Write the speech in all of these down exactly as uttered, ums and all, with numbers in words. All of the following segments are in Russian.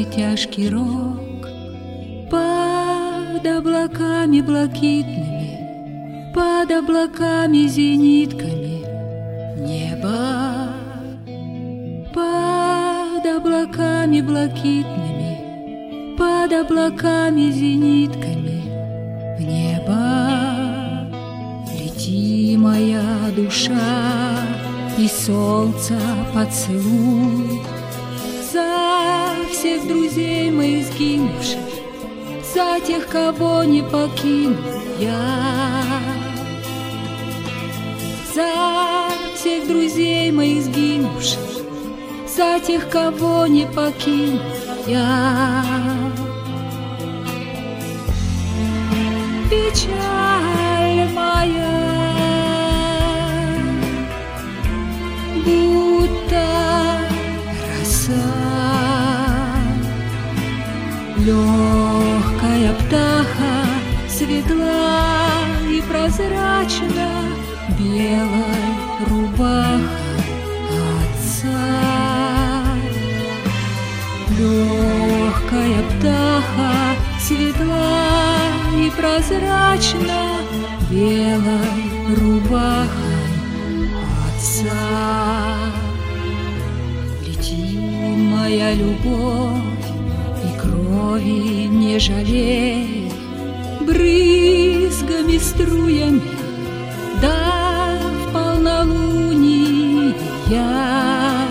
тяжкий рок. Под облаками блакитными, под облаками зенитками небо. Под облаками блакитными, под облаками зенитками в небо. Лети, моя душа, и солнца поцелуй за всех друзей моих сгинувших, за тех, кого не покину я, за всех друзей моих сгинувших, за тех, кого не покину я. Печаль моя будто роса, легкая птаха, светла и прозрачна, белой рубаха отца. Легкая птаха, светла и прозрачна, белой рубахой отца. Лети, моя любовь, и крови не жалей, брызгами, струями, да в полнолуние я.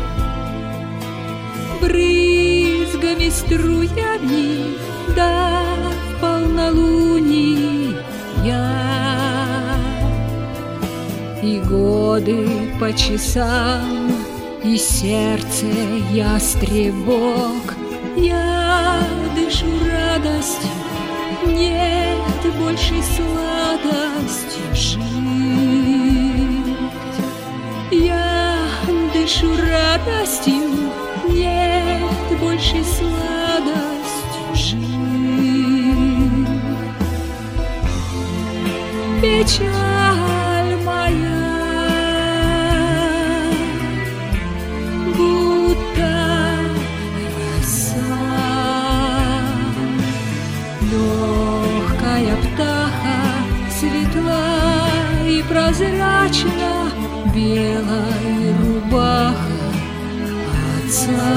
Брызгами, струями, да в полнолуние я. И годы по часам, и сердце ястребок, я дышу радостью, нет большей сладости жить. Я дышу радостью, нет большей сладостью жить. Печаль моя будто роса, легкая птаха, светла и прозрачна, белой рубаха отца.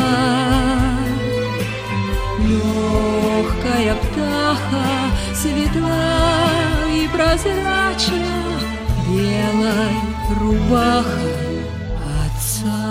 Легкая птаха, светла и прозрачна, белой рубаха отца.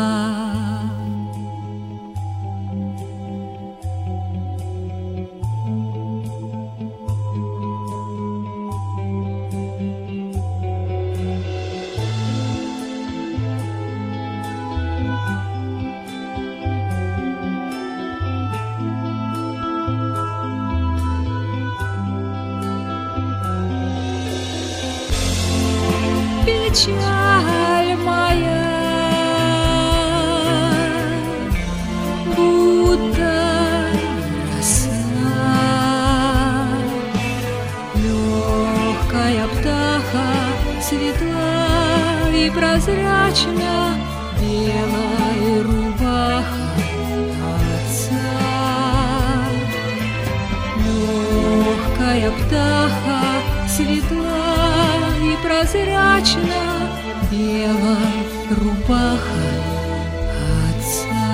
Печаль моя будто роса, легкая птаха, светла и прозрачна, белой рубаха отца. Легкая птаха, светла и прозрачна, белой рубаха отца.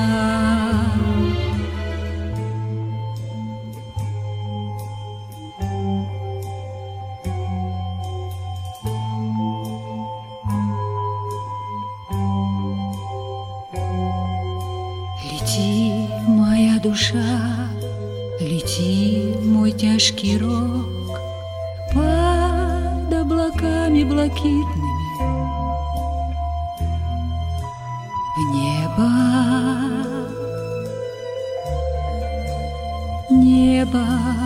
Лети, моя душа, лети, мой тяжкий рок, под облаками блакитными в небо, небо.